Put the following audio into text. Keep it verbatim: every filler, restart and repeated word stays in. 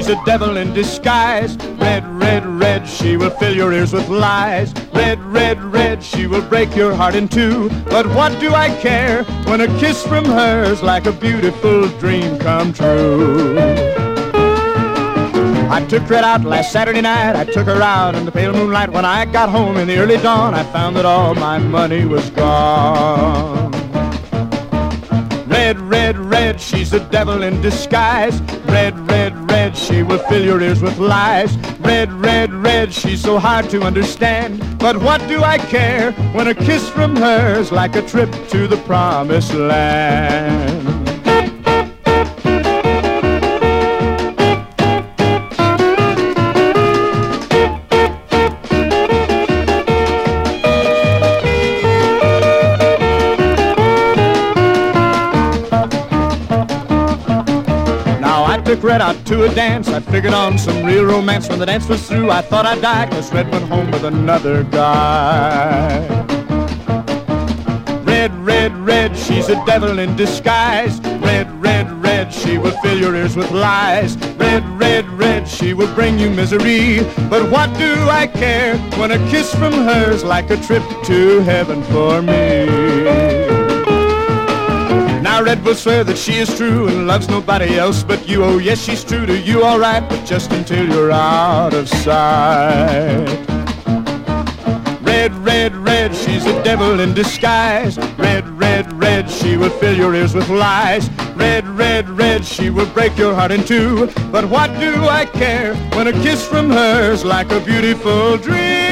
she's a devil in disguise. Red, red, red, she will fill your ears with lies. Red, red, red, she will break your heart in two. But what do I care when a kiss from her's like a beautiful dream come true? I took Red out last Saturday night. I took her out in the pale moonlight. When I got home in the early dawn, I found that all my money was gone. Red, red, red, she's a devil in disguise. Red, red, red, she will fill your ears with lies. Red, red, red, she's so hard to understand. But what do I care when a kiss from her's like a trip to the promised land? Took Red out to a dance. I figured on some real romance. When the dance was through, I thought I'd die, 'cause Red went home with another guy. Red, red, red, she's a devil in disguise. Red, red, red, she will fill your ears with lies. Red, red, red, she will bring you misery. But what do I care when a kiss from her's like a trip to heaven for me? Now Red will swear that she is true and loves nobody else but you. Oh yes, she's true to you, all right, but just until you're out of sight. Red, red, red, she's a devil in disguise. Red, red, red, she will fill your ears with lies. Red, red, red, she will break your heart in two. But what do I care when a kiss from her's like a beautiful dream